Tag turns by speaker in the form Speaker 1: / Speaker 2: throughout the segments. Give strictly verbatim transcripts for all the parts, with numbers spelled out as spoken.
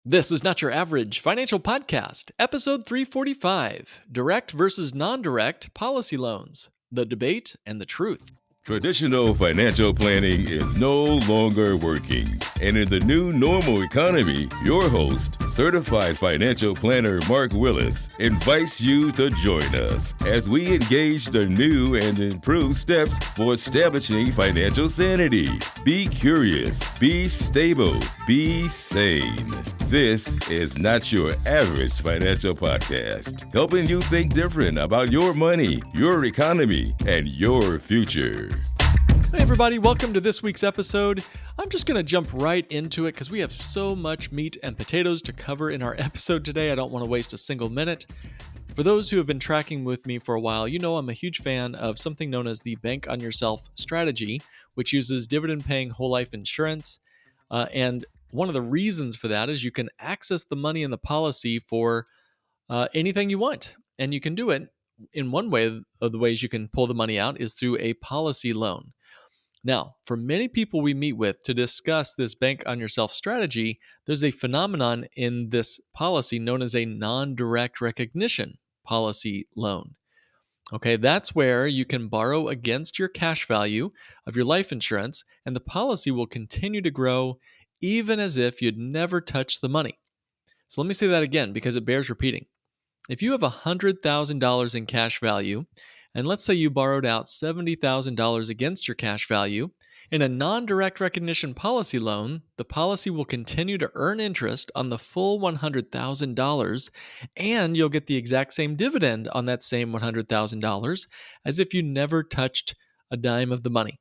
Speaker 1: This is Not Your Average Financial Podcast, episode three forty-five, Direct versus Non-Direct Policy Loans, the Debate and the Truth.
Speaker 2: Traditional financial planning is no longer working. And in the new normal economy, your host, certified financial planner Mark Willis, invites you to join us as we engage the new and improved steps for establishing financial sanity. Be curious, be stable, be sane. This is Not Your Average Financial Podcast, helping you think different about your money, your economy, and your future.
Speaker 1: Hey everybody, welcome to this week's episode. I'm just going to jump right into it because we have so much meat and potatoes to cover in our episode today. I don't want to waste a single minute. For those who have been tracking with me for a while, you know I'm a huge fan of something known as the Bank on Yourself strategy, which uses dividend-paying whole life insurance. Uh, and one of the reasons for that is you can access the money in the policy for uh, anything you want. And you can do it in one way of the ways you can pull the money out is through a policy loan. Now, for many people we meet with to discuss this Bank on Yourself strategy, there's a phenomenon in this policy known as a non-direct recognition policy loan. Okay, that's where you can borrow against your cash value of your life insurance, and the policy will continue to grow even as if you'd never touched the money. So let me say that again because it bears repeating. If you have one hundred thousand dollars in cash value, and let's say you borrowed out seventy thousand dollars against your cash value, in a non-direct recognition policy loan, the policy will continue to earn interest on the full one hundred thousand dollars, and you'll get the exact same dividend on that same one hundred thousand dollars as if you never touched a dime of the money.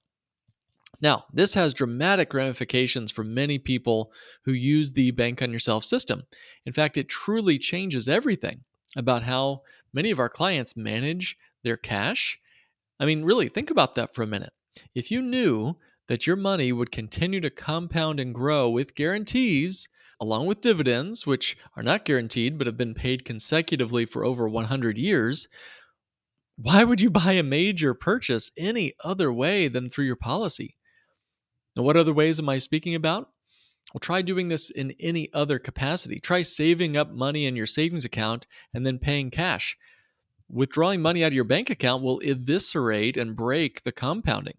Speaker 1: Now, this has dramatic ramifications for many people who use the Bank on Yourself system. In fact, it truly changes everything about how many of our clients manage their cash. I mean, really, think about that for a minute. If you knew that your money would continue to compound and grow with guarantees, along with dividends, which are not guaranteed but have been paid consecutively for over one hundred years, why would you buy a major purchase any other way than through your policy? Now, what other ways am I speaking about? Well, try doing this in any other capacity. Try saving up money in your savings account and then paying cash. Withdrawing money out of your bank account will eviscerate and break the compounding.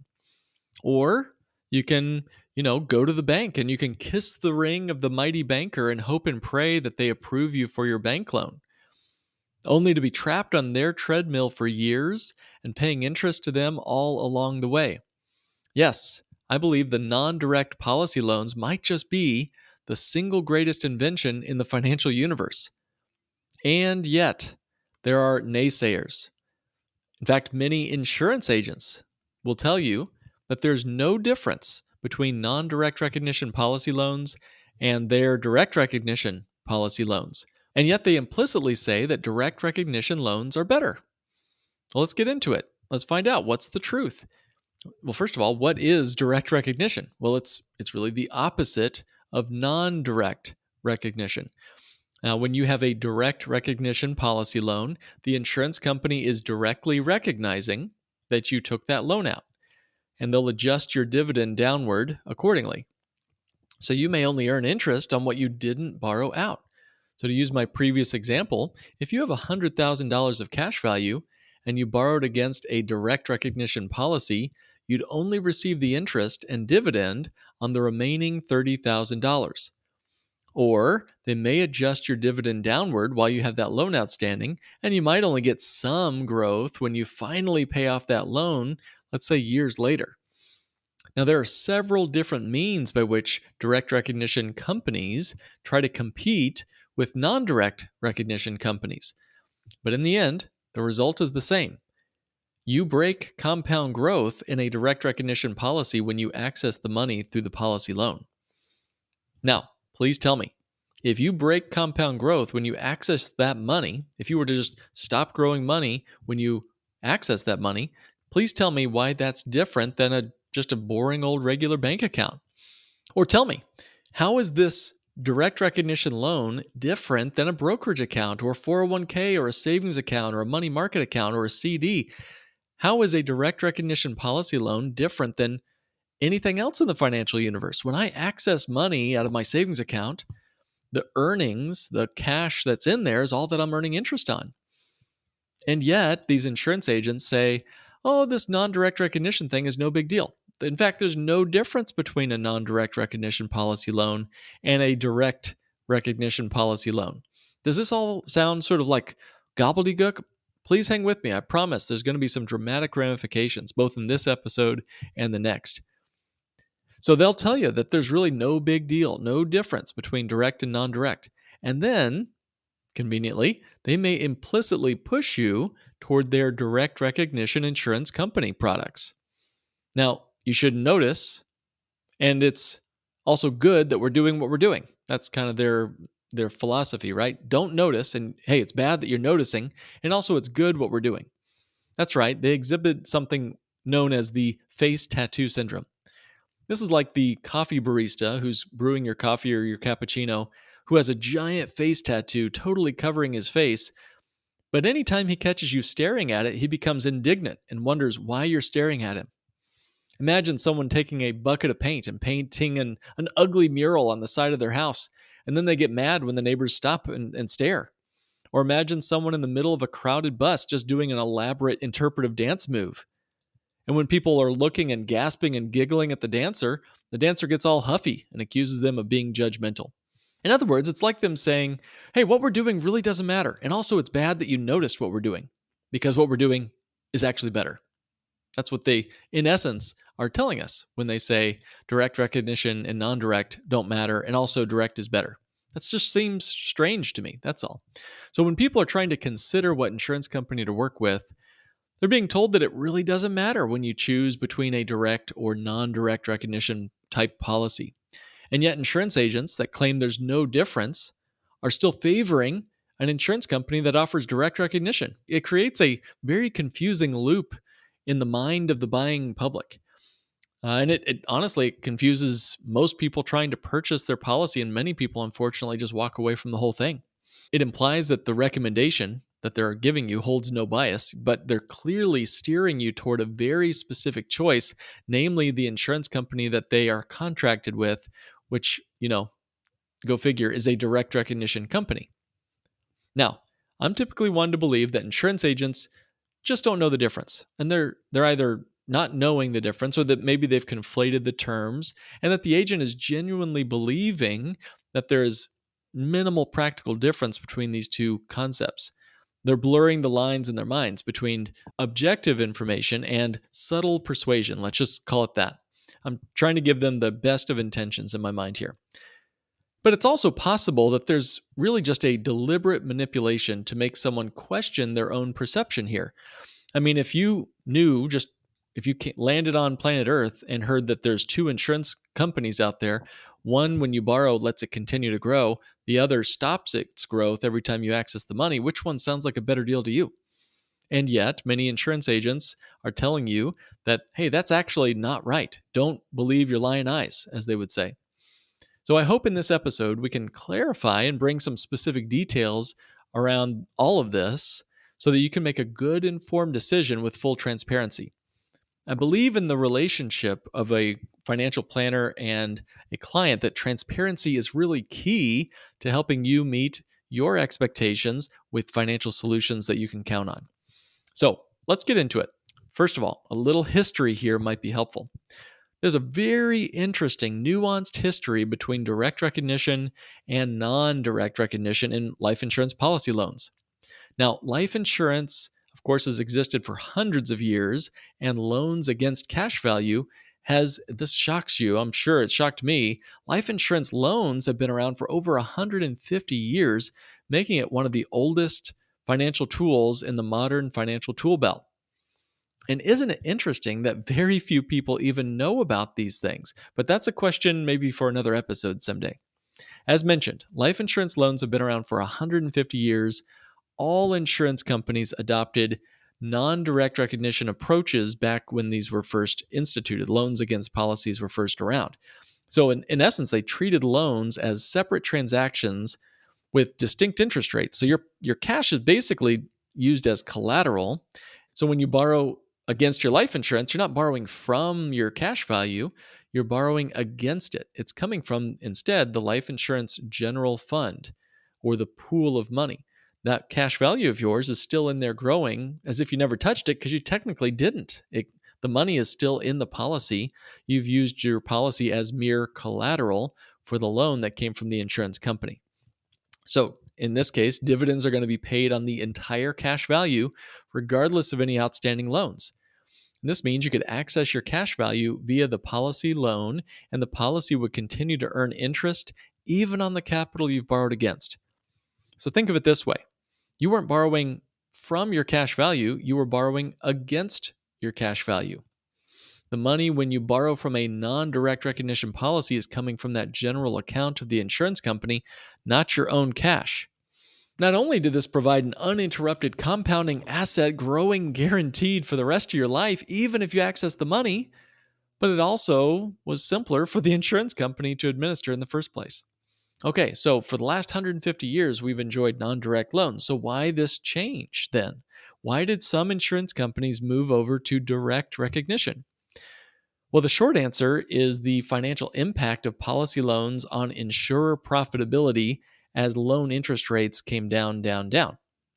Speaker 1: Or you can, you know, go to the bank and you can kiss the ring of the mighty banker and hope and pray that they approve you for your bank loan, only to be trapped on their treadmill for years and paying interest to them all along the way. Yes, I believe the non-direct policy loans might just be the single greatest invention in the financial universe. And yet, there are naysayers. In fact, many insurance agents will tell you that there's no difference between non-direct recognition policy loans and their direct recognition policy loans. And yet they implicitly say that direct recognition loans are better. Well, let's get into it. Let's find out what's the truth. Well, first of all, what is direct recognition? Well, it's it's really the opposite of non-direct recognition. Now, when you have a direct recognition policy loan, the insurance company is directly recognizing that you took that loan out, and they'll adjust your dividend downward accordingly. So you may only earn interest on what you didn't borrow out. So to use my previous example, if you have one hundred thousand dollars of cash value and you borrowed against a direct recognition policy, you'd only receive the interest and dividend on the remaining thirty thousand dollars. Or they may adjust your dividend downward while you have that loan outstanding, and you might only get some growth when you finally pay off that loan, let's say years later. Now, there are several different means by which direct recognition companies try to compete with non-direct recognition companies. But in the end, the result is the same. You break compound growth in a direct recognition policy when you access the money through the policy loan. Now, please tell me, if you break compound growth when you access that money, if you were to just stop growing money when you access that money, please tell me why that's different than a just a boring old regular bank account. Or tell me, how is this direct recognition loan different than a brokerage account or four oh one k or a savings account or a money market account or a C D? How is a direct recognition policy loan different than anything else in the financial universe? When I access money out of my savings account, The earnings, the cash that's in there is all that I'm earning interest on. And yet, these insurance agents say, oh, this non-direct recognition thing is no big deal. In fact, there's no difference between a non-direct recognition policy loan and a direct recognition policy loan. Does this all sound sort of like gobbledygook? Please hang with me. I promise there's going to be some dramatic ramifications, both in this episode and the next. So they'll tell you that there's really no big deal, no difference between direct and non-direct. And then, conveniently, they may implicitly push you toward their direct recognition insurance company products. Now, you should notice, and it's also good that we're doing what we're doing. That's kind of their their philosophy, right? Don't notice, and hey, it's bad that you're noticing, and also it's good what we're doing. That's right, they exhibit something known as the face tattoo syndrome. This is like the coffee barista who's brewing your coffee or your cappuccino, who has a giant face tattoo totally covering his face, but anytime he catches you staring at it, he becomes indignant and wonders why you're staring at him. Imagine someone taking a bucket of paint and painting an, an ugly mural on the side of their house, and then they get mad when the neighbors stop and, and stare. Or imagine someone in the middle of a crowded bus just doing an elaborate interpretive dance move. And when people are looking and gasping and giggling at the dancer, the dancer gets all huffy and accuses them of being judgmental. In other words, it's like them saying, hey, what we're doing really doesn't matter. And also it's bad that you noticed what we're doing, because what we're doing is actually better. That's what they, in essence, are telling us when they say direct recognition and non-direct don't matter, and also direct is better. That just seems strange to me, that's all. So when people are trying to consider what insurance company to work with, they're being told that it really doesn't matter when you choose between a direct or non-direct recognition type policy. And yet insurance agents that claim there's no difference are still favoring an insurance company that offers direct recognition. It creates a very confusing loop in the mind of the buying public. Uh, and it, it honestly it confuses most people trying to purchase their policy, and many people, unfortunately, just walk away from the whole thing. It implies that the recommendation that they're giving you holds no bias, but they're clearly steering you toward a very specific choice, namely the insurance company that they are contracted with, which, you know, go figure, is a direct recognition company. Now, I'm typically one to believe that insurance agents just don't know the difference, and they're they're either not knowing the difference, or that maybe they've conflated the terms, and that the agent is genuinely believing that there is minimal practical difference between these two concepts. They're blurring the lines in their minds between objective information and subtle persuasion. Let's just call it that. I'm trying to give them the best of intentions in my mind here. But it's also possible that there's really just a deliberate manipulation to make someone question their own perception here. I mean, if you knew, just if you landed on planet Earth and heard that there's two insurance companies out there, one, when you borrow, lets it continue to grow, the other stops its growth every time you access the money, which one sounds like a better deal to you? And yet, many insurance agents are telling you that, hey, that's actually not right. Don't believe your lying eyes, as they would say. So I hope in this episode we can clarify and bring some specific details around all of this so that you can make a good informed decision with full transparency. I believe in the relationship of a financial planner and a client that transparency is really key to helping you meet your expectations with financial solutions that you can count on. So let's get into it. First of all, a little history here might be helpful. There's a very interesting, nuanced history between direct recognition and non-direct recognition in life insurance policy loans. Now, life insurance, of course, has existed for hundreds of years, and loans against cash value has, this shocks you, I'm sure it shocked me, life insurance loans have been around for over one hundred fifty years, making it one of the oldest financial tools in the modern financial tool belt. And isn't it interesting that very few people even know about these things? But that's a question maybe for another episode someday. As mentioned, life insurance loans have been around for one hundred fifty years. All insurance companies adopted non-direct recognition approaches back when these were first instituted. Loans against policies were first around. So in, in essence, they treated loans as separate transactions with distinct interest rates. So your, your cash is basically used as collateral. So when you borrow against your life insurance, you're not borrowing from your cash value. you're borrowing against it. It's coming from, instead, the life insurance general fund or the pool of money. That cash value of yours is still in there growing as if you never touched it because you technically didn't. It, the money is still in the policy. You've used your policy as mere collateral for the loan that came from the insurance company. So in this case, dividends are going to be paid on the entire cash value, regardless of any outstanding loans. And this means you could access your cash value via the policy loan, and the policy would continue to earn interest even on the capital you've borrowed against. So think of it this way. You weren't borrowing from your cash value, you were borrowing against your cash value. The money when you borrow from a non-direct recognition policy is coming from that general account of the insurance company, not your own cash. Not only did this provide an uninterrupted compounding asset growing guaranteed for the rest of your life, even if you access the money, but it also was simpler for the insurance company to administer in the first place. Okay, so for the last one hundred fifty years, we've enjoyed non-direct loans. So why this change then? Why did some insurance companies move over to direct recognition? Well, the short answer is the financial impact of policy loans on insurer profitability as loan interest rates came down, down, down.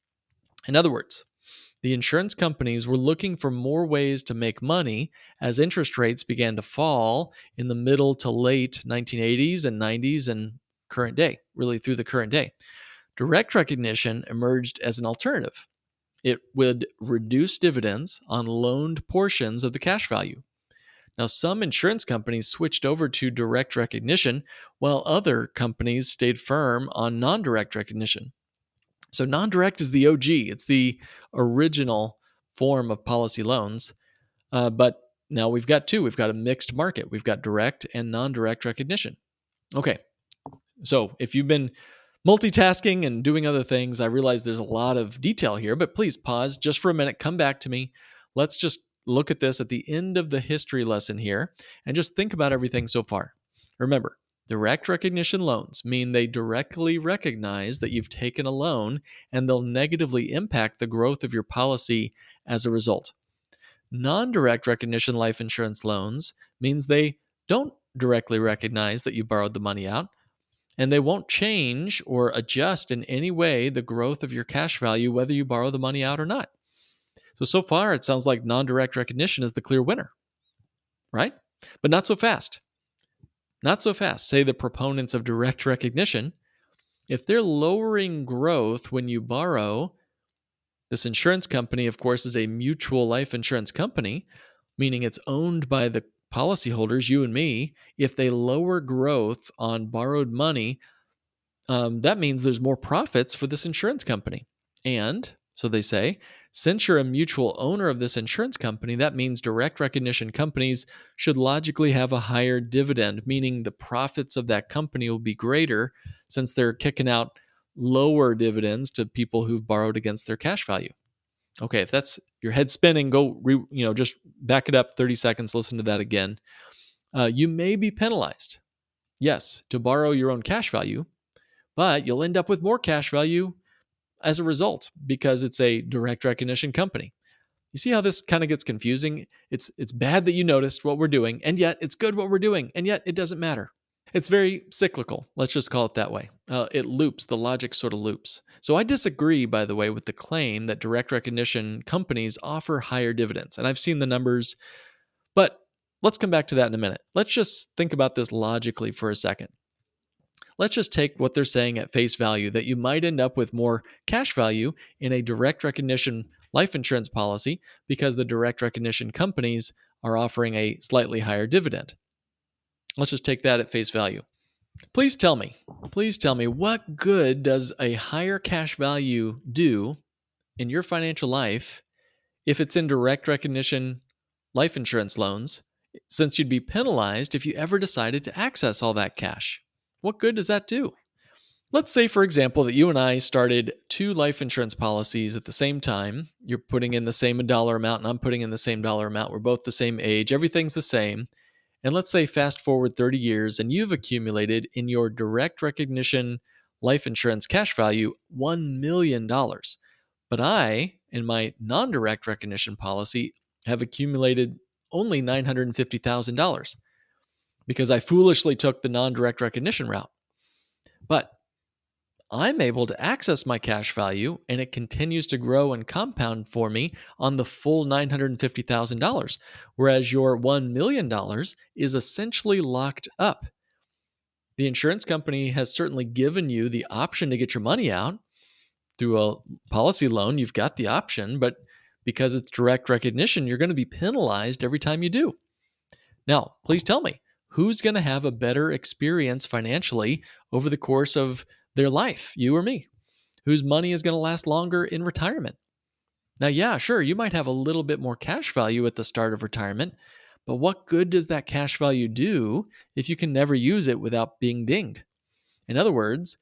Speaker 1: In other words, the insurance companies were looking for more ways to make money as interest rates began to fall in the middle to late nineteen eighties and nineties and current day, really through the current day. Direct recognition emerged as an alternative. It would reduce dividends on loaned portions of the cash value. Now, some insurance companies switched over to direct recognition, while other companies stayed firm on non-direct recognition. So non-direct is the O G. It's the original form of policy loans. Uh, but now we've got two. We've got a mixed market. We've got direct and non-direct recognition. Okay. So if you've been multitasking and doing other things, I realize there's a lot of detail here, but please pause just for a minute. Come back to me. Let's just look at this at the end of the history lesson here and just think about everything so far. Remember, direct recognition loans mean they directly recognize that you've taken a loan and they'll negatively impact the growth of your policy as a result. Non-direct recognition life insurance loans means they don't directly recognize that you borrowed the money out, and they won't change or adjust in any way the growth of your cash value, whether you borrow the money out or not. So, so far, it sounds like non-direct recognition is the clear winner, right? But not so fast. Not so fast. Say the proponents of direct recognition, if they're lowering growth when you borrow, this insurance company, of course, is a mutual life insurance company, meaning it's owned by the policyholders, you and me. If they lower growth on borrowed money, um, that means there's more profits for this insurance company. And so they say, since you're a mutual owner of this insurance company, that means direct recognition companies should logically have a higher dividend, meaning the profits of that company will be greater since they're kicking out lower dividends to people who've borrowed against their cash value. Okay, if that's your head spinning, go, re, you know, just back it up thirty seconds, listen to that again. Uh, you may be penalized, yes, to borrow your own cash value, but you'll end up with more cash value as a result because it's a direct recognition company. You see how this kind of gets confusing? It's it's bad that you noticed what we're doing, and yet it's good what we're doing, and yet it doesn't matter. It's very cyclical. Let's just call it that way. Uh, it loops. The logic sort of loops. So I disagree, by the way, with the claim that direct recognition companies offer higher dividends. And I've seen the numbers, but let's come back to that in a minute. Let's just think about this logically for a second. Let's just take what they're saying at face value, that you might end up with more cash value in a direct recognition life insurance policy because the direct recognition companies are offering a slightly higher dividend. Let's just take that at face value. Please tell me, please tell me, what good does a higher cash value do in your financial life if it's in direct recognition life insurance loans, since you'd be penalized if you ever decided to access all that cash? What good does that do? Let's say, for example, that you and I started two life insurance policies at the same time. You're putting in the same dollar amount and I'm putting in the same dollar amount. We're both the same age. Everything's the same. And let's say fast forward thirty years and you've accumulated in your direct recognition life insurance cash value one million dollars. But I, in my non-direct recognition policy, have accumulated only nine hundred fifty thousand dollars. because I foolishly took the non-direct recognition route. But I'm able to access my cash value, and it continues to grow and compound for me on the full nine hundred fifty thousand dollars, whereas your one million dollars is essentially locked up. The insurance company has certainly given you the option to get your money out. Through a policy loan, you've got the option, but because it's direct recognition, you're going to be penalized every time you do. Now, please tell me, who's going to have a better experience financially over the course of their life, you or me? Whose money is going to last longer in retirement? Now, yeah, sure, you might have a little bit more cash value at the start of retirement, but what good does that cash value do if you can never use it without being dinged? In other words,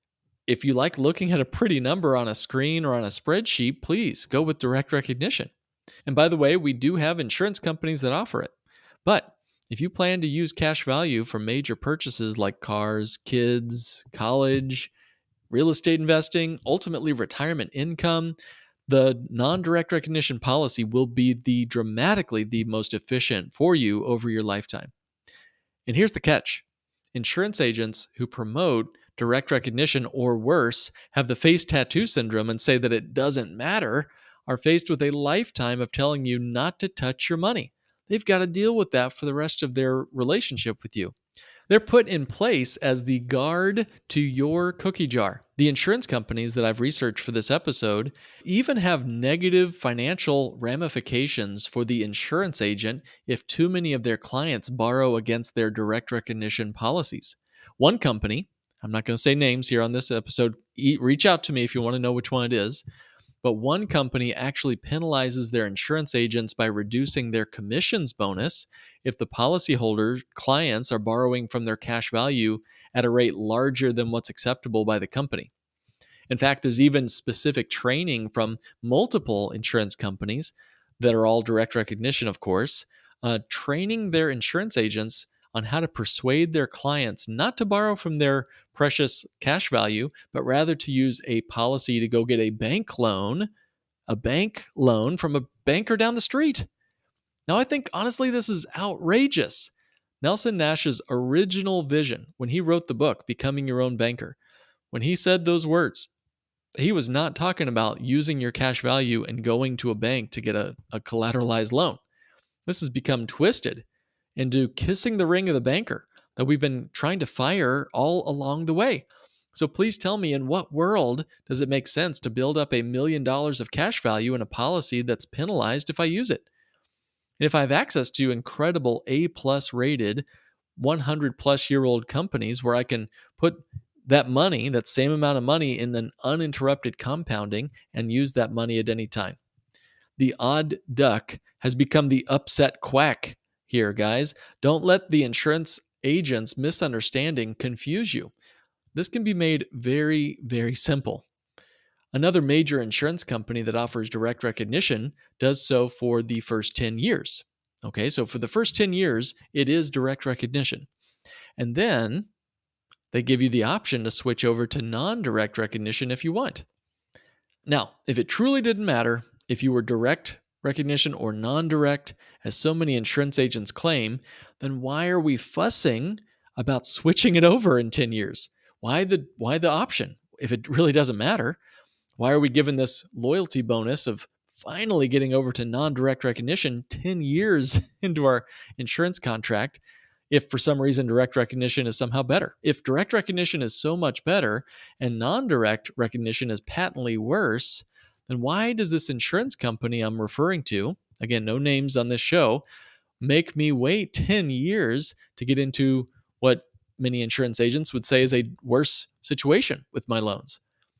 Speaker 1: if you like looking at a pretty number on a screen or on a spreadsheet, please go with direct recognition. And by the way, we do have insurance companies that offer it. But if you plan to use cash value for major purchases like cars, kids, college, real estate investing, ultimately retirement income, the non-direct recognition policy will be the dramatically the most efficient for you over your lifetime. And here's the catch. Insurance agents who promote direct recognition or worse have the face tattoo syndrome and say that it doesn't matter are faced with a lifetime of telling you not to touch your money. They've got to deal with that for the rest of their relationship with you. They're put in place as the guard to your cookie jar. The insurance companies that I've researched for this episode even have negative financial ramifications for the insurance agent if too many of their clients borrow against their direct recognition policies. One company, I'm not going to say names here on this episode, reach out to me if you want to know which one it is, but one company actually penalizes their insurance agents by reducing their commissions bonus if the policyholder clients are borrowing from their cash value at a rate larger than what's acceptable by the company. In fact, there's even specific training from multiple insurance companies that are all direct recognition, of course, uh, training their insurance agents on how to persuade their clients not to borrow from their precious cash value, but rather to use a policy to go get a bank loan, a bank loan from a banker down the street. Now, I think, honestly, this is outrageous. Nelson Nash's original vision when he wrote the book, Becoming Your Own Banker, when he said those words, he was not talking about using your cash value and going to a bank to get a, a collateralized loan. This has become twisted into kissing the ring of the banker that we've been trying to fire all along the way. So please tell me, in what world does it make sense to build up a million dollars of cash value in a policy that's penalized if I use it? And if I have access to incredible A-plus rated one hundred plus year old companies where I can put that money, that same amount of money, in an uninterrupted compounding and use that money at any time. The odd duck has become the upset quack here, guys. Don't let the insurance agent's misunderstanding confuse you. This can be made very, very simple. Another major insurance company that offers direct recognition does so for the first ten years. Okay, so for the first ten years, it is direct recognition. And then they give you the option to switch over to non-direct recognition if you want. Now, if it truly didn't matter if you were direct recognition or non-direct, as so many insurance agents claim, then why are we fussing about switching it over in ten years? Why the why the option? If it really doesn't matter, why are we given this loyalty bonus of finally getting over to non-direct recognition ten years into our insurance contract if for some reason direct recognition is somehow better? If direct recognition is so much better and non-direct recognition is patently worse, then why does this insurance company I'm referring to, again, no names on this show, make me wait ten years to get into what many insurance agents would say is a worse situation with my loans?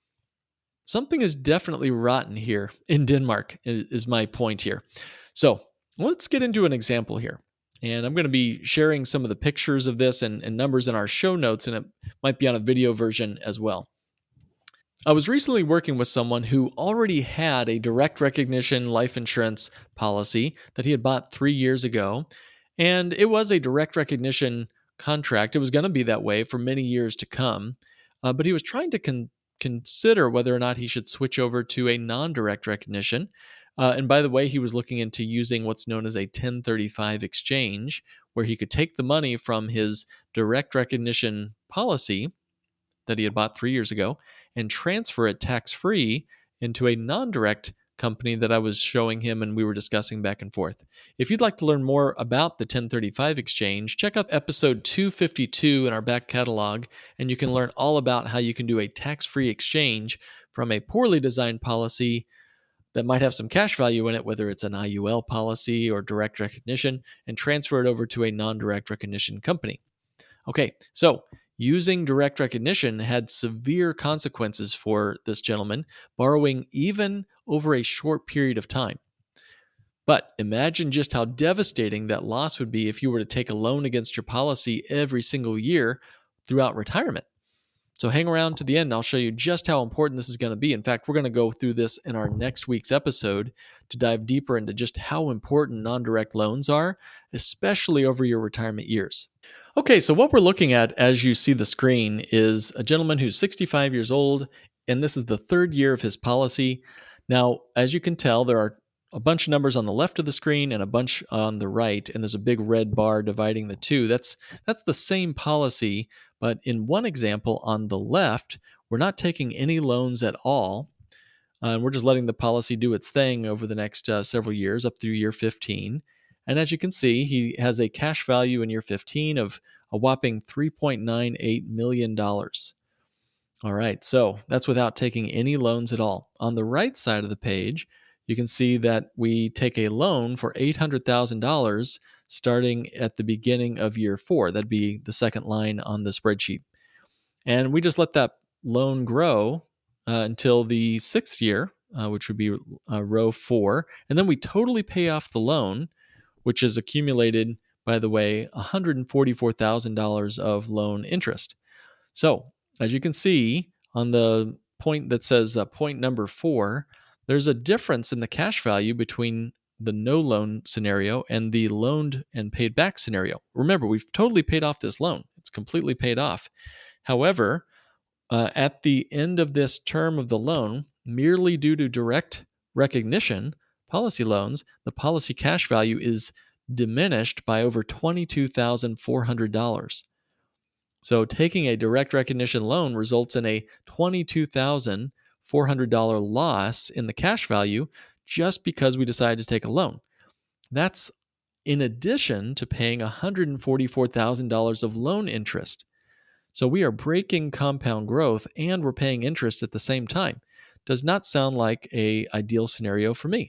Speaker 1: Something is definitely rotten here in Denmark, is my point here. So let's get into an example here. And I'm going to be sharing some of the pictures of this and, and numbers in our show notes, and it might be on a video version as well. I was recently working with someone who already had a direct recognition life insurance policy that he had bought three years ago, and it was a direct recognition contract. It was going to be that way for many years to come, uh, but he was trying to con- consider whether or not he should switch over to a non-direct recognition Uh, and by the way, he was looking into using what's known as a ten thirty-five exchange, where he could take the money from his direct recognition policy that he had bought three years ago and transfer it tax-free into a non-direct company that I was showing him and we were discussing back and forth. If you'd like to learn more about the ten thirty-five exchange, check out episode two fifty-two in our back catalog, and you can learn all about how you can do a tax-free exchange from a poorly designed policy that might have some cash value in it, whether it's an I U L policy or direct recognition, and transfer it over to a non-direct recognition company. Okay, so using direct recognition had severe consequences for this gentleman, borrowing even over a short period of time. But imagine just how devastating that loss would be if you were to take a loan against your policy every single year throughout retirement. So hang around to the end and I'll show you just how important this is going to be. In fact, we're going to go through this in our next week's episode to dive deeper into just how important non-direct loans are, especially over your retirement years. Okay, so what we're looking at as you see the screen is a gentleman who's sixty-five years old, and this is the third year of his policy. Now, as you can tell, there are a bunch of numbers on the left of the screen and a bunch on the right, and there's a big red bar dividing the two. That's that's the same policy, but in one example on the left, we're not taking any loans at all, uh, and we're just letting the policy do its thing over the next uh, several years up through year fifteen. And as you can see, he has a cash value in year fifteen of a whopping three point nine eight million dollars. All right, so that's without taking any loans at all. On the right side of the page, you can see that we take a loan for eight hundred thousand dollars starting at the beginning of year four. That'd be the second line on the spreadsheet. And we just let that loan grow uh, until the sixth year, uh, which would be uh, row four. And then we totally pay off the loan, which has accumulated, by the way, one hundred forty-four thousand dollars of loan interest. So as you can see on the point that says uh, point number four, there's a difference in the cash value between the no loan scenario and the loaned and paid back scenario. Remember, we've totally paid off this loan. It's completely paid off. However, uh, at the end of this term of the loan, merely due to direct recognition policy loans, the policy cash value is diminished by over twenty-two thousand four hundred dollars. So taking a direct recognition loan results in a twenty-two thousand four hundred dollars loss in the cash value just because we decided to take a loan. That's in addition to paying one hundred forty-four thousand dollars of loan interest. So we are breaking compound growth and we're paying interest at the same time. Does not sound like an ideal scenario for me.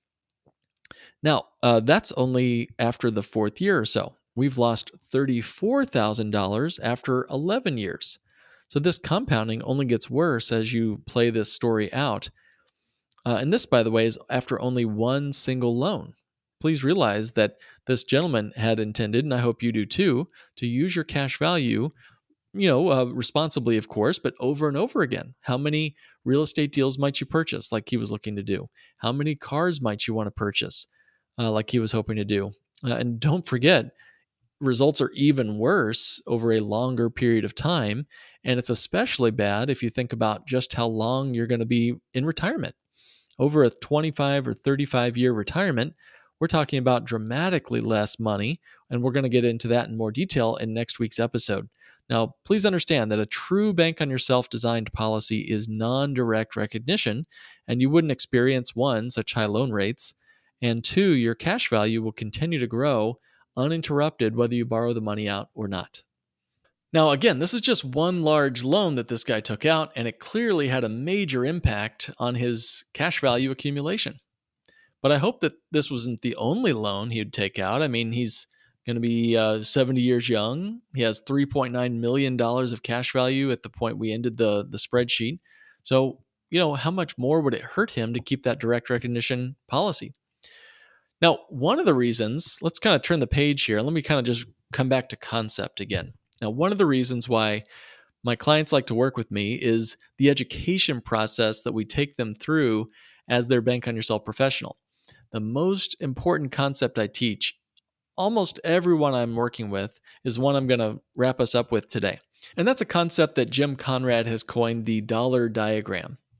Speaker 1: Now, uh, that's only after the fourth year or so. We've lost thirty-four thousand dollars after eleven years. So this compounding only gets worse as you play this story out. Uh, and this, by the way, is after only one single loan. Please realize that this gentleman had intended, and I hope you do too, to use your cash value, you know, uh, responsibly, of course, but over and over again. How many real estate deals might you purchase like he was looking to do? How many cars might you want to purchase uh, like he was hoping to do? Uh, and don't forget, results are even worse over a longer period of time. And it's especially bad if you think about just how long you're going to be in retirement. Over a twenty-five or thirty-five year retirement, we're talking about dramatically less money. And we're going to get into that in more detail in next week's episode. Now, please understand that a true bank on yourself designed policy is non-direct recognition, and you wouldn't experience, one, such high loan rates, and two, your cash value will continue to grow uninterrupted whether you borrow the money out or not. Now, again, this is just one large loan that this guy took out, and it clearly had a major impact on his cash value accumulation. But I hope that this wasn't the only loan he'd take out. I mean, he's going to be uh, seventy years young. He has three point nine million dollars of cash value at the point we ended the, the spreadsheet. So, you know, how much more would it hurt him to keep that direct recognition policy? Now, one of the reasons, let's kind of turn the page here. Let me kind of just come back to concept again. Now, one of the reasons why my clients like to work with me is the education process that we take them through as their Bank on Yourself professional. The most important concept I teach almost everyone I'm working with is one I'm going to wrap us up with today. And that's a concept that Jim Conrad has coined the dollar diagram.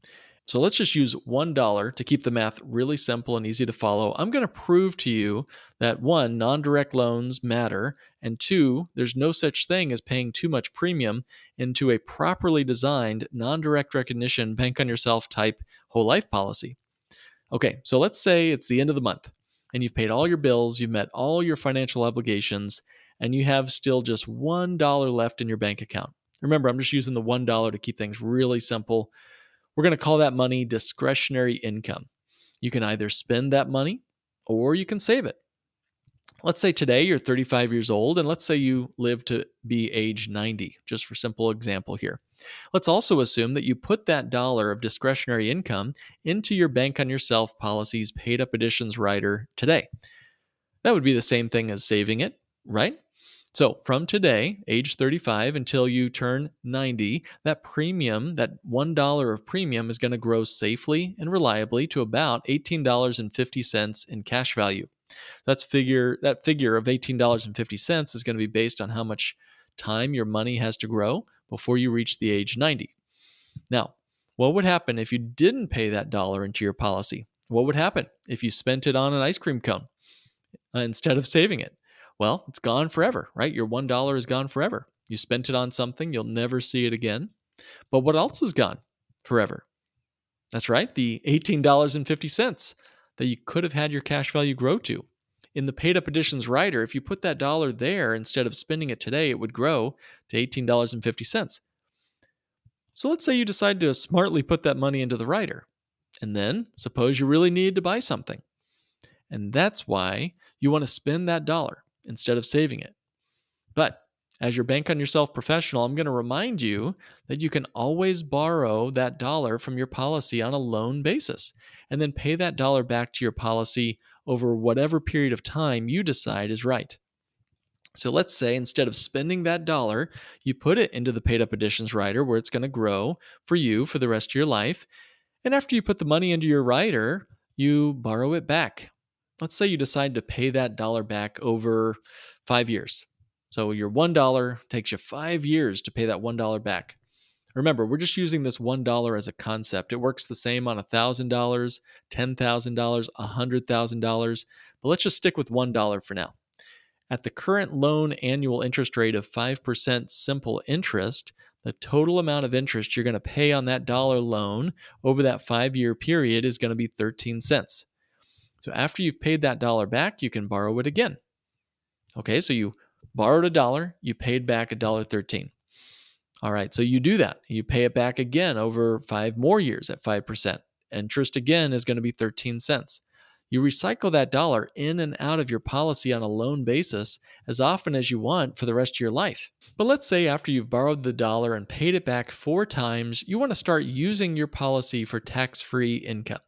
Speaker 1: So let's just use one dollar to keep the math really simple and easy to follow. I'm going to prove to you that one, non-direct loans matter, and two, there's no such thing as paying too much premium into a properly designed non-direct recognition bank on yourself type whole life policy. Okay, so let's say it's the end of the month and you've paid all your bills, you've met all your financial obligations, and you have still just one dollar left in your bank account. Remember, I'm just using the one dollar to keep things really simple. We're going to call that money discretionary income. You can either spend that money or you can save it. Let's say today you're thirty-five years old, and let's say you live to be age ninety, just for simple example here. Let's also assume that you put that dollar of discretionary income into your Bank on Yourself policy's paid up additions rider today. That would be the same thing as saving it, right? So from today, age thirty-five, until you turn ninety, that premium, that one dollar of premium is going to grow safely and reliably to about eighteen dollars and fifty cents in cash value. That's figure that figure of eighteen dollars and fifty cents is going to be based on how much time your money has to grow before you reach the age ninety. Now, what would happen if you didn't pay that dollar into your policy? What would happen if you spent it on an ice cream cone uh, instead of saving it? Well, it's gone forever, right? Your one dollar is gone forever. You spent it on something, you'll never see it again. But what else is gone forever? That's right, the eighteen dollars and fifty cents that you could have had your cash value grow to. In the paid up additions rider, if you put that dollar there instead of spending it today, it would grow to eighteen dollars and fifty cents. So let's say you decide to smartly put that money into the rider. And then suppose you really need to buy something. And that's why you want to spend that dollar instead of saving it. But as your Bank on Yourself professional, I'm going to remind you that you can always borrow that dollar from your policy on a loan basis and then pay that dollar back to your policy over whatever period of time you decide is right. So let's say instead of spending that dollar, you put it into the paid up additions rider where it's going to grow for you for the rest of your life. And after you put the money into your rider, you borrow it back. Let's say you decide to pay that dollar back over five years. So your one dollar takes you five years to pay that one dollar back. Remember, we're just using this one dollar as a concept. It works the same on one thousand dollars, ten thousand dollars, one hundred thousand dollars, but let's just stick with one dollar for now. At the current loan annual interest rate of five percent simple interest, the total amount of interest you're going to pay on that dollar loan over that five-year period is going to be thirteen cents. So after you've paid that dollar back, you can borrow it again. Okay, so you borrowed a dollar, you paid back one dollar and thirteen cents. All right, so you do that. You pay it back again over five more years at five percent. Interest again is going to be thirteen cents. You recycle that dollar in and out of your policy on a loan basis as often as you want for the rest of your life. But let's say after you've borrowed the dollar and paid it back four times, you want to start using your policy for tax-free income.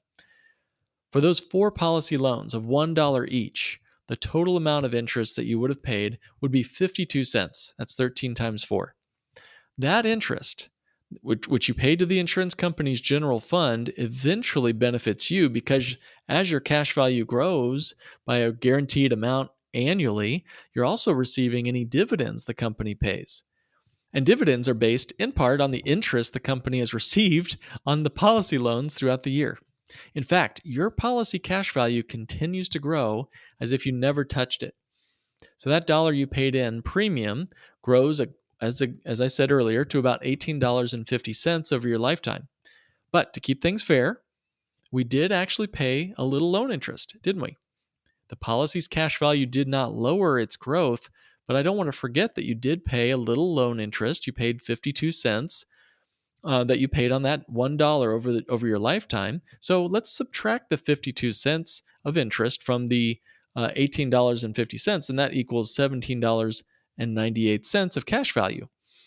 Speaker 1: For those four policy loans of one dollar each, the total amount of interest that you would have paid would be fifty-two cents. That's thirteen times four. That interest, which, which you paid to the insurance company's general fund, eventually benefits you because as your cash value grows by a guaranteed amount annually, you're also receiving any dividends the company pays. And dividends are based in part on the interest the company has received on the policy loans throughout the year. In fact, your policy cash value continues to grow as if you never touched it. So that dollar you paid in premium grows, a, as, a, as I said earlier, to about eighteen dollars and fifty cents over your lifetime. But to keep things fair, we did actually pay a little loan interest, didn't we? The policy's cash value did not lower its growth, but I don't want to forget that you did pay a little loan interest. You paid fifty-two cents. Uh, that you paid on that one dollar over the, over your lifetime. So let's subtract the fifty-two cents of interest from the uh, eighteen dollars and fifty cents, and that equals seventeen dollars and ninety-eight cents of cash value.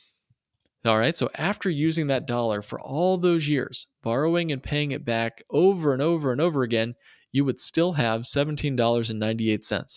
Speaker 1: All right, so after using that dollar for all those years, borrowing and paying it back over and over and over again, you would still have seventeen dollars and ninety-eight cents.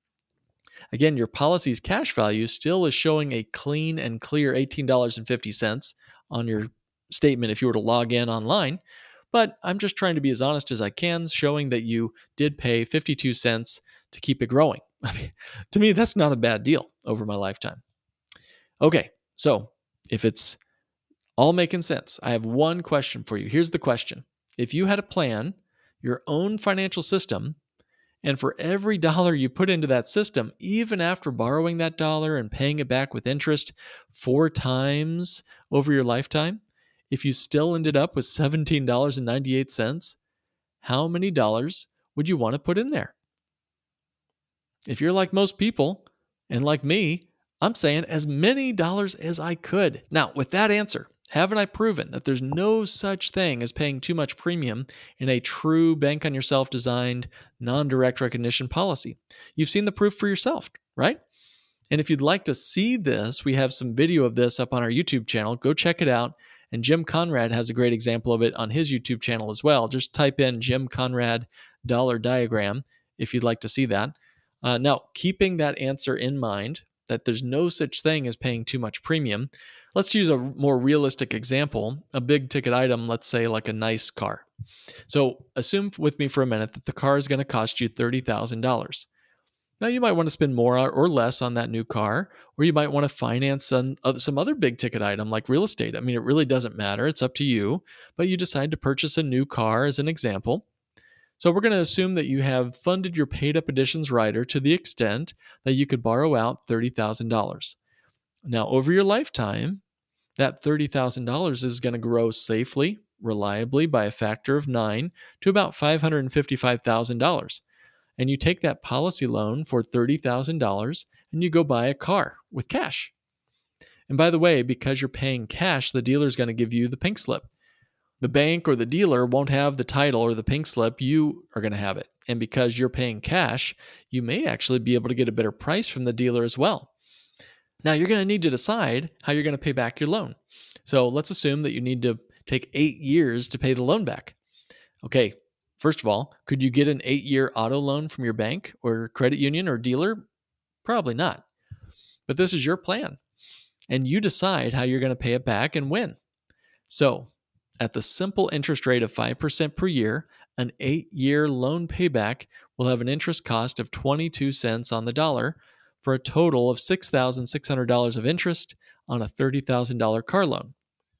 Speaker 1: Again, your policy's cash value still is showing a clean and clear eighteen dollars and fifty cents on your statement if you were to log in online, but I'm just trying to be as honest as I can, showing that you did pay fifty-two cents to keep it growing. I mean, to me, that's not a bad deal over my lifetime. Okay, so if it's all making sense, I have one question for you. Here's the question. If you had a plan, your own financial system, and for every dollar you put into that system, even after borrowing that dollar and paying it back with interest four times over your lifetime, if you still ended up with seventeen dollars and ninety-eight cents, how many dollars would you want to put in there? If you're like most people, and like me, I'm saying as many dollars as I could. Now, with that answer, haven't I proven that there's no such thing as paying too much premium in a true bank on yourself designed non-direct recognition policy? You've seen the proof for yourself, right? And if you'd like to see this, we have some video of this up on our YouTube channel. Go check it out. And Jim Conrad has a great example of it on his YouTube channel as well. Just type in Jim Conrad dollar diagram if you'd like to see that. Uh, now, keeping that answer in mind, that there's no such thing as paying too much premium, let's use a more realistic example, a big ticket item, let's say like a nice car. So assume with me for a minute that the car is going to cost you thirty thousand dollars. Now, you might want to spend more or less on that new car, or you might want to finance some, some other big ticket item like real estate. I mean, it really doesn't matter. It's up to you, but you decide to purchase a new car as an example. So we're going to assume that you have funded your paid up additions rider to the extent that you could borrow out thirty thousand dollars. Now, over your lifetime, that thirty thousand dollars is going to grow safely, reliably by a factor of nine to about five hundred fifty-five thousand dollars. And you take that policy loan for thirty thousand dollars and you go buy a car with cash. And by the way, because you're paying cash, the dealer is going to give you the pink slip. The bank or the dealer won't have the title or the pink slip. You are going to have it. And because you're paying cash, you may actually be able to get a better price from the dealer as well. Now, you're going to need to decide how you're going to pay back your loan. So let's assume that you need to take eight years to pay the loan back. Okay, first of all, could you get an eight-year auto loan from your bank or credit union or dealer? Probably not. But this is your plan. And you decide how you're going to pay it back and when. So, at the simple interest rate of five percent per year, an eight-year loan payback will have an interest cost of twenty-two cents on the dollar for a total of six thousand six hundred dollars of interest on a thirty thousand dollars car loan.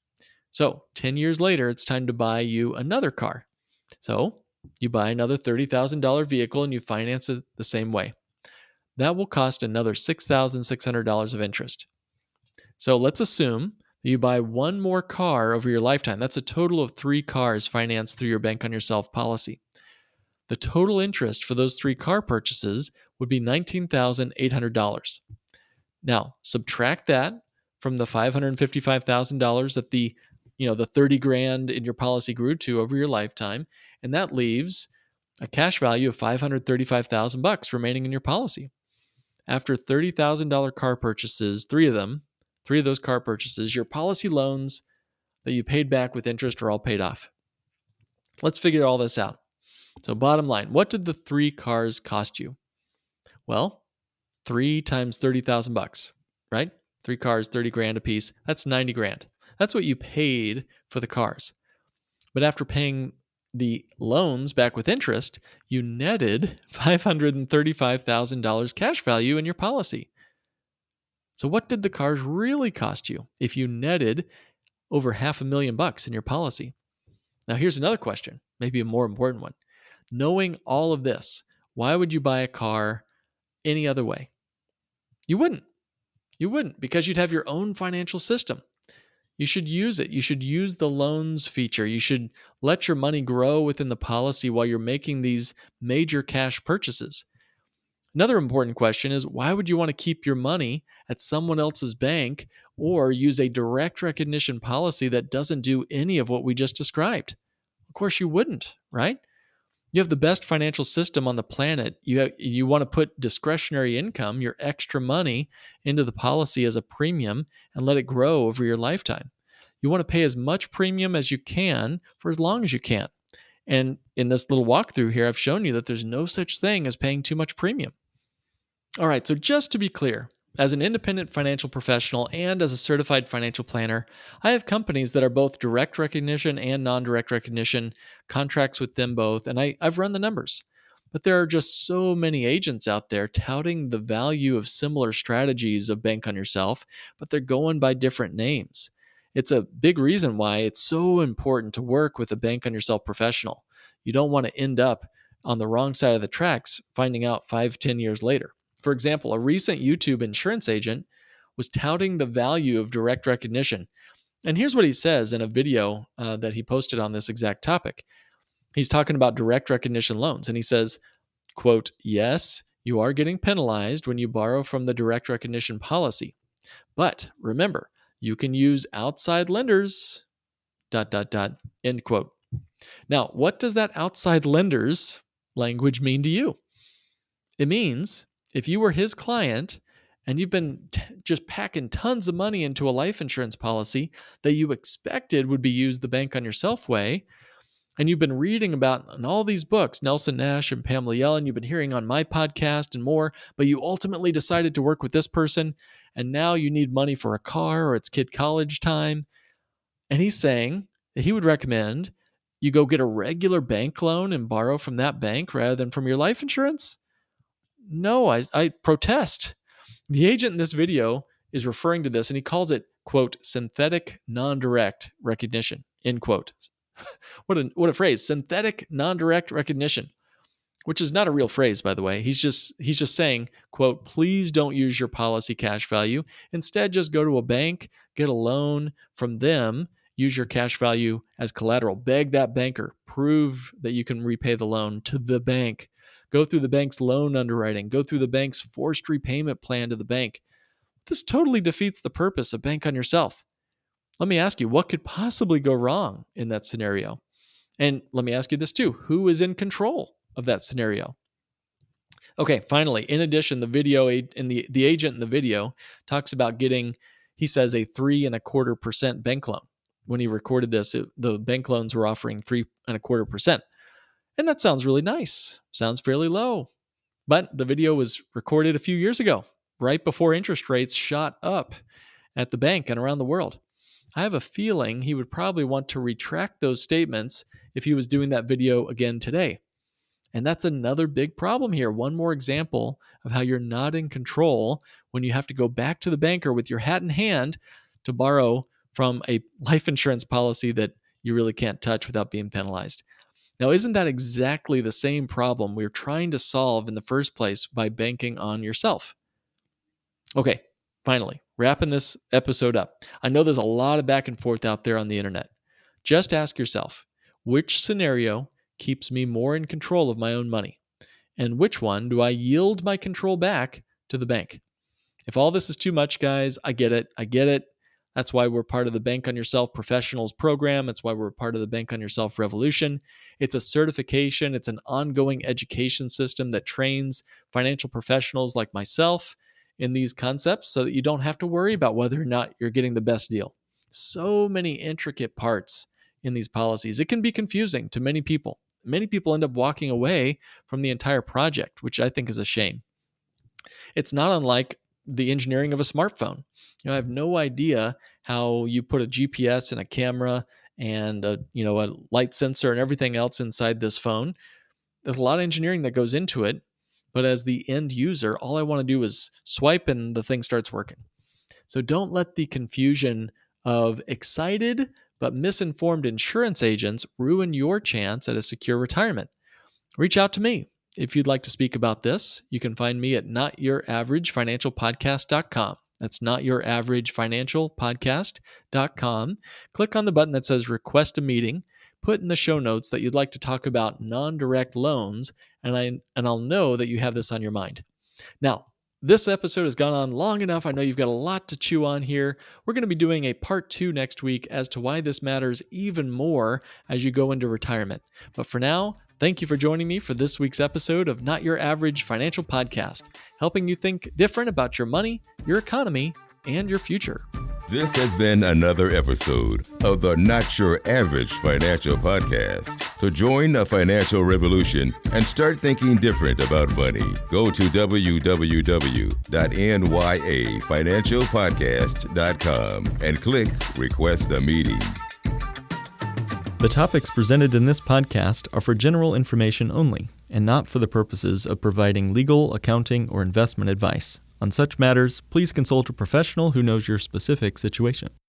Speaker 1: So, ten years later, it's time to buy you another car. So, you buy another thirty thousand dollars vehicle and you finance it the same way. That will cost another six thousand six hundred dollars of interest. So, let's assume you buy one more car over your lifetime. That's a total of three cars financed through your Bank on Yourself policy. The total interest for those three car purchases would be nineteen thousand eight hundred dollars. Now, subtract that from the five hundred fifty-five thousand dollars that the, you know, the thirty grand in your policy grew to over your lifetime, and that leaves a cash value of five hundred thirty-five thousand bucks remaining in your policy. After thirty thousand dollars car purchases, three of them, Three of those car purchases, your policy loans that you paid back with interest are all paid off. Let's figure all this out. So bottom line, what did the three cars cost you? Well, three times thirty thousand bucks, right? Three cars, thirty grand a piece. That's ninety grand. That's what you paid for the cars. But after paying the loans back with interest, you netted five hundred thirty-five thousand dollars cash value in your policy. So what did the cars really cost you if you netted over half a million bucks in your policy? Now, here's another question, maybe a more important one. Knowing all of this, why would you buy a car any other way? You wouldn't. You wouldn't, because you'd have your own financial system. You should use it. You should use the loans feature. You should let your money grow within the policy while you're making these major cash purchases. Another important question is, why would you want to keep your money at someone else's bank or use a direct recognition policy that doesn't do any of what we just described? Of course you wouldn't, right? You have the best financial system on the planet. You have, you want to put discretionary income, your extra money, into the policy as a premium and let it grow over your lifetime. You want to pay as much premium as you can for as long as you can. And in this little walkthrough here, I've shown you that there's no such thing as paying too much premium. All right, so just to be clear, as an independent financial professional and as a certified financial planner, I have companies that are both direct recognition and non-direct recognition, contracts with them both, and I, I've run the numbers. But there are just so many agents out there touting the value of similar strategies of Bank on Yourself, but they're going by different names. It's a big reason why it's so important to work with a bank on yourself professional. You don't want to end up on the wrong side of the tracks, finding out five, ten years later. For example, a recent YouTube insurance agent was touting the value of direct recognition. And here's what he says in a video uh, that he posted on this exact topic. He's talking about direct recognition loans, and he says, quote, "Yes, you are getting penalized when you borrow from the direct recognition policy. But remember, you can use outside lenders, dot, dot, dot," end quote. Now, what does that outside lenders language mean to you? It means if you were his client and you've been t- just packing tons of money into a life insurance policy that you expected would be used the bank on yourself way, and you've been reading about in all these books, Nelson Nash and Pamela Yellen, you've been hearing on my podcast and more, but you ultimately decided to work with this person, and now you need money for a car or it's kid college time. And he's saying that he would recommend you go get a regular bank loan and borrow from that bank rather than from your life insurance? No, I, I protest. The agent in this video is referring to this, and he calls it, quote, synthetic non-direct recognition, end quote. What a, what a phrase, synthetic non-direct recognition, which is not a real phrase, by the way. He's just he's just saying, quote, please don't use your policy cash value. Instead, just go to a bank, get a loan from them, use your cash value as collateral. Beg that banker. Prove that you can repay the loan to the bank. Go through the bank's loan underwriting. Go through the bank's forced repayment plan to the bank. This totally defeats the purpose of bank on yourself. Let me ask you, what could possibly go wrong in that scenario? And let me ask you this too. Who is in control of that scenario? Okay, finally, in addition, the video in the, the agent in the video talks about getting, he says, a three and a quarter percent bank loan. When he recorded this, it, the bank loans were offering three and a quarter percent. And that sounds really nice. Sounds fairly low. But the video was recorded a few years ago, right before interest rates shot up at the bank and around the world. I have a feeling he would probably want to retract those statements if he was doing that video again today. And that's another big problem here. One more example of how you're not in control when you have to go back to the banker with your hat in hand to borrow from a life insurance policy that you really can't touch without being penalized. Now, isn't that exactly the same problem we're trying to solve in the first place by banking on yourself? Okay, finally, wrapping this episode up. I know there's a lot of back and forth out there on the internet. Just ask yourself, which scenario keeps me more in control of my own money? And which one do I yield my control back to the bank? If all this is too much, guys, I get it. I get it. That's why we're part of the Bank on Yourself Professionals program. That's why we're part of the Bank on Yourself Revolution. It's a certification. It's an ongoing education system that trains financial professionals like myself in these concepts so that you don't have to worry about whether or not you're getting the best deal. So many intricate parts in these policies. It can be confusing to many people. Many people end up walking away from the entire project, which I think is a shame. It's not unlike the engineering of a smartphone. You know, I have no idea how you put a G P S and a camera and a, you know, a light sensor and everything else inside this phone. There's a lot of engineering that goes into it, but as the end user, all I want to do is swipe and the thing starts working. So don't let the confusion of excited but misinformed insurance agents ruin your chance at a secure retirement. Reach out to me. If you'd like to speak about this, you can find me at not your average financial podcast dot com. That's not your average financial podcast dot com. Click on the button that says request a meeting. Put in the show notes that you'd like to talk about non-direct loans, and, I, and I'll know that you have this on your mind. Now, this episode has gone on long enough. I know you've got a lot to chew on here. We're going to be doing a part two next week as to why this matters even more as you go into retirement. But for now, thank you for joining me for this week's episode of Not Your Average Financial Podcast, helping you think different about your money, your economy, and your future.
Speaker 2: This has been another episode of the Not Your Average Financial Podcast. To join the financial revolution and start thinking different about money, go to w w w dot n y a financial podcast dot com and click Request a Meeting.
Speaker 1: The topics presented in this podcast are for general information only and not for the purposes of providing legal, accounting, or investment advice. On such matters, please consult a professional who knows your specific situation.